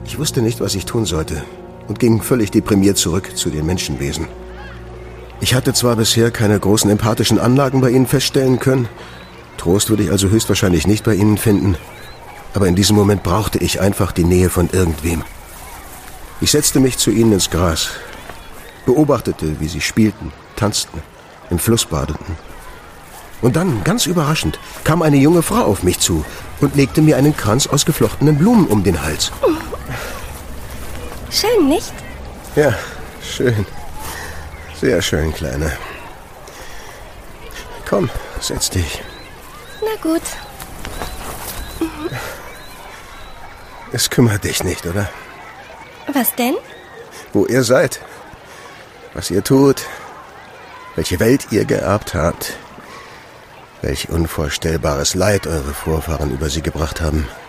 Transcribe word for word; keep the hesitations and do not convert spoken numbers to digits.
Ich wusste nicht, was ich tun sollte und ging völlig deprimiert zurück zu den Menschenwesen. Ich hatte zwar bisher keine großen empathischen Anlagen bei ihnen feststellen können, Trost würde ich also höchstwahrscheinlich nicht bei ihnen finden, aber in diesem Moment brauchte ich einfach die Nähe von irgendwem. Ich setzte mich zu ihnen ins Gras, beobachtete, wie sie spielten, tanzten, im Fluss badeten. Und dann, ganz überraschend, kam eine junge Frau auf mich zu und legte mir einen Kranz aus geflochtenen Blumen um den Hals. Schön, nicht? Ja, schön. Sehr schön, Kleine. Komm, setz dich. Na gut. Es kümmert dich nicht, oder? Was denn? Wo ihr seid, was ihr tut, welche Welt ihr geerbt habt, welch unvorstellbares Leid eure Vorfahren über sie gebracht haben.